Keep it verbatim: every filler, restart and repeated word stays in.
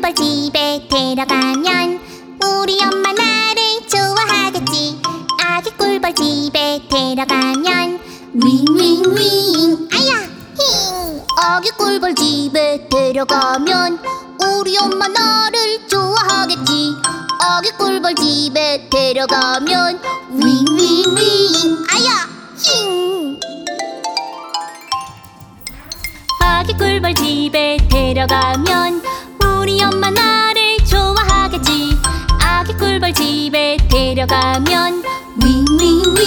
꿀벌 집에 데려가면 우리 엄마 나를 좋아하겠지. 아기 꿀벌 집에 데려가면 윙윙윙 아야 힝. 아기 꿀벌 집에 데려가면 우리 엄마 나를 좋아하겠지. 아기 꿀벌 집에 데려가면 윙윙윙 아야 힝. 아기 꿀벌 집에 데려가면 우리 엄마 나를 좋아하겠지. 아기 꿀벌 집에 데려가면 윙윙윙